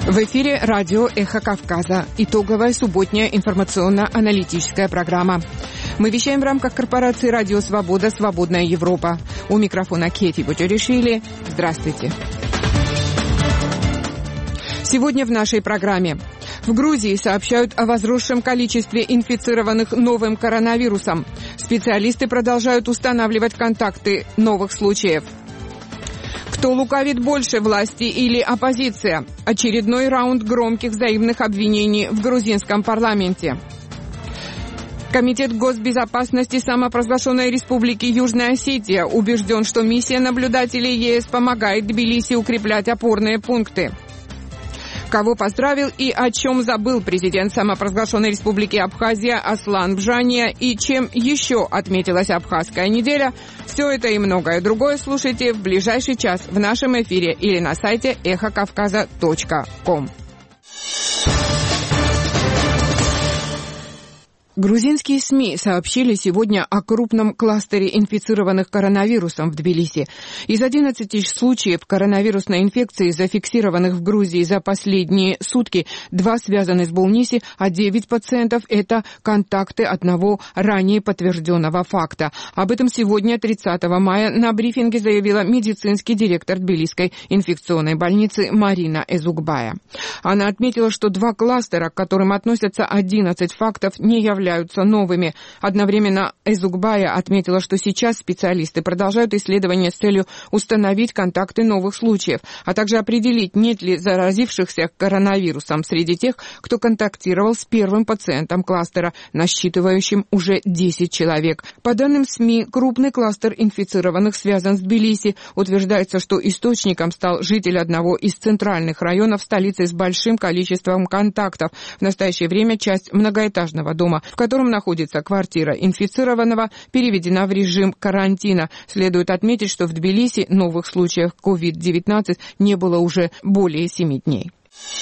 В эфире радио «Эхо Кавказа». Итоговая субботняя информационно-аналитическая программа. Мы вещаем в рамках корпорации «Радио Свобода. Свободная Европа». У микрофона Кети Бочаришвили. Здравствуйте. Сегодня в нашей программе. В Грузии сообщают о возросшем количестве инфицированных новым коронавирусом. Специалисты продолжают устанавливать контакты новых случаев. Кто лукавит больше, власти или оппозиция? Очередной раунд громких взаимных обвинений в грузинском парламенте. Комитет госбезопасности самопровозглашенной республики Южная Осетия убежден, что миссия наблюдателей ЕС помогает Тбилиси укреплять опорные пункты. Кого поздравил и о чем забыл президент самопровозглашенной республики Абхазия Аслан Бжания и чем еще отметилась Абхазская неделя? Все это и многое другое слушайте в ближайший час в нашем эфире или на сайте эхокавказа.ком. Грузинские СМИ сообщили сегодня о крупном кластере инфицированных коронавирусом в Тбилиси. Из 11 случаев коронавирусной инфекции, зафиксированных в Грузии за последние сутки, 2 связаны с Болниси, а 9 пациентов – это контакты одного ранее подтвержденного факта. Об этом сегодня, 30 мая, на брифинге заявила медицинский директор Тбилисской инфекционной больницы Марина Эзукбая. Она отметила, что 2 кластера, к которым относятся 11 фактов, не являются новыми. Одновременно Эзукбая отметила, что сейчас специалисты продолжают исследования с целью установить контакты новых случаев, а также определить, нет ли заразившихся коронавирусом среди тех, кто контактировал с первым пациентом кластера, насчитывающим уже 10 человек. По данным СМИ, крупный кластер инфицированных связан с Тбилиси. Утверждается, что источником стал житель одного из центральных районов столицы с большим количеством контактов. В настоящее время часть многоэтажного дома, в котором находится квартира инфицированного, переведена в режим карантина. Следует отметить, что в Тбилиси новых случаев COVID-19 не было уже более 7 дней.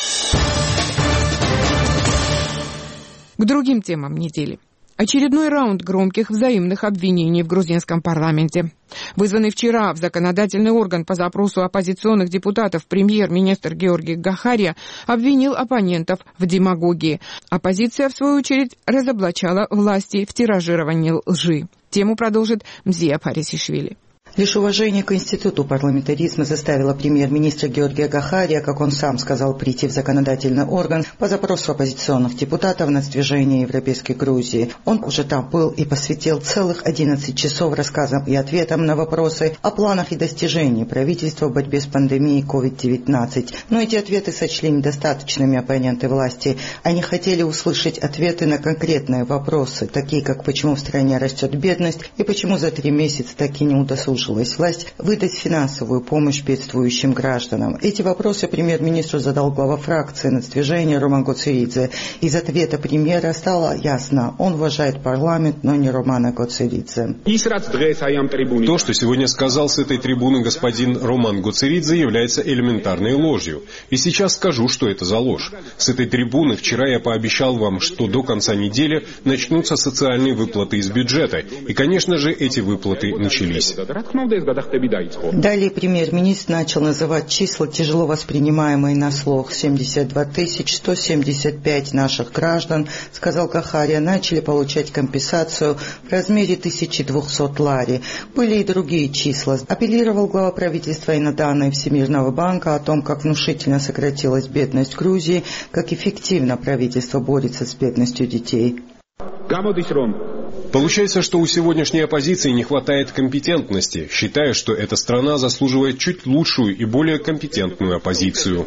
К другим темам недели. Очередной раунд громких взаимных обвинений в грузинском парламенте. Вызванный вчера в законодательный орган по запросу оппозиционных депутатов премьер-министр Георгий Гахария обвинил оппонентов в демагогии. Оппозиция, в свою очередь, разоблачала власти в тиражировании лжи. Тему продолжит Мзия Парисишвили. Лишь уважение к институту парламентаризма заставило премьер-министра Георгия Гахария, как он сам сказал, прийти в законодательный орган по запросу оппозиционных депутатов на сдвижение Европейской Грузии. Он уже там был и посвятил целых 11 часов рассказам и ответам на вопросы о планах и достижениях правительства в борьбе с пандемией COVID-19. Но эти ответы сочли недостаточными оппоненты власти. Они хотели услышать ответы на конкретные вопросы, такие как почему в стране растет бедность и почему за 3 месяца так и не удосужилась власть выдать финансовую помощь бедствующим гражданам. Эти вопросы премьер-министру задал глава фракции нацдвижения Роман Гоцеридзе. Из ответа премьера стало ясно, он уважает парламент, но не Романа Гоцеридзе. То, что сегодня сказал с этой трибуны господин Роман Гоцеридзе, является элементарной ложью. И сейчас скажу, что это за ложь. С этой трибуны вчера я пообещал вам, что до конца недели начнутся социальные выплаты из бюджета. И, конечно же, эти выплаты начались. Далее премьер-министр начал называть числа, тяжело воспринимаемые на слух. 72 175 наших граждан, сказал Гахария, начали получать компенсацию в размере 1200 лари. Были и другие числа. Апеллировал глава правительства и на данные Всемирного банка о том, как внушительно сократилась бедность Грузии, как эффективно правительство борется с бедностью детей. Получается, что у сегодняшней оппозиции не хватает компетентности, считая, что эта страна заслуживает чуть лучшую и более компетентную оппозицию.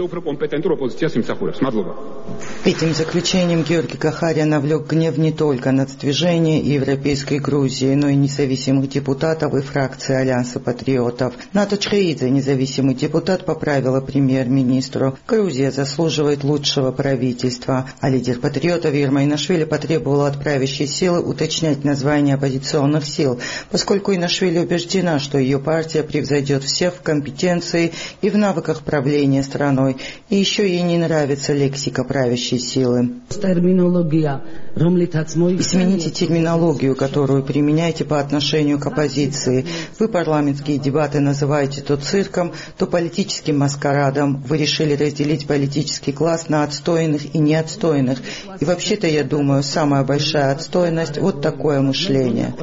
Этим заключением Георгий Гахария навлек гнев не только нацдвижения и Европейской Грузии, но и независимых депутатов и фракции Альянса патриотов. Ната Чхеидзе, независимый депутат, поправила премьер-министру: Грузия заслуживает лучшего правительства. А лидер патриотов Ирма Инашвили потребовала от правящей силы уточнять название оппозиционных сил, поскольку Инашвили убеждена, что ее партия превзойдет всех в компетенции и в навыках правления страной. И еще ей не нравится лексика правящей силы. Терминология И смените терминологию, которую применяете по отношению к оппозиции. Вы парламентские дебаты называете то цирком, то политическим маскарадом. Вы решили разделить политический класс на отстойных и неотстойных. И вообще-то, я думаю, самая большая отстойность – вот такое мышление.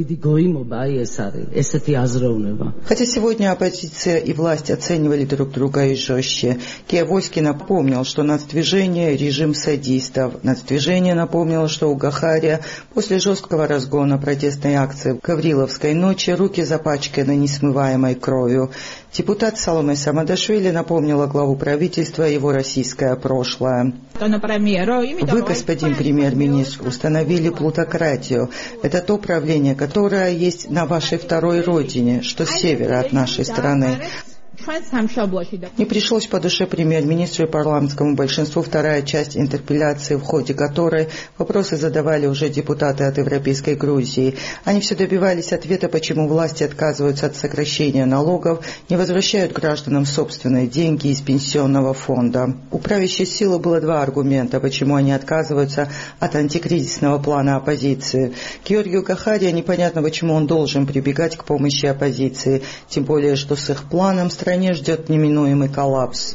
Хотя сегодня оппозиция и власть оценивали друг друга и жестче. Киевойский напомнил, что нацдвижение – режим садистов. Нацдвижение напомнило, что у Гахария после жесткого разгона протестной акции в Гавриловской ночи руки запачканы несмываемой кровью. Депутат Саломе Самадашвили напомнила главу правительства его российское прошлое. Вы, господин премьер-министр, установили плутократию. Это то правление, которое есть на вашей второй родине, что с севера от нашей страны. Не пришлось по душе премьер-министру и парламентскому большинству вторая часть интерпелляции, в ходе которой вопросы задавали уже депутаты от Европейской Грузии. Они все добивались ответа, почему власти отказываются от сокращения налогов, не возвращают гражданам собственные деньги из пенсионного фонда. У правящей силы было два аргумента, почему они отказываются от антикризисного плана оппозиции. Георгию Гахария непонятно, почему он должен прибегать к помощи оппозиции, тем более, что с их планом стране ждет неминуемый коллапс.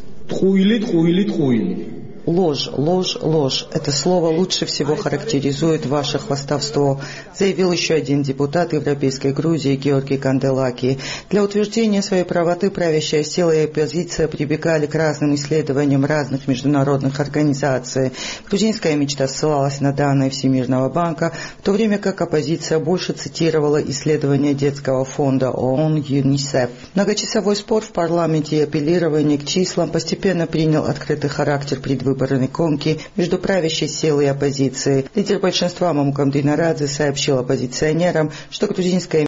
Ложь, ложь, ложь. Это слово лучше всего характеризует ваше хвастовство, заявил еще один депутат Европейской Грузии Георгий Канделаки. Для утверждения своей правоты правящая сила и оппозиция прибегали к разным исследованиям разных международных организаций. Грузинская мечта ссылалась на данные Всемирного банка, в то время как оппозиция больше цитировала исследования детского фонда ООН ЮНИСЕФ. Многочасовой спор в парламенте и апеллирование к числам постепенно принял открытый характер предвыборной гонки между правящей силой и оппозицией. Лидер большинства Мамукам Динарадзе сообщил оппозиционерам, что грузинская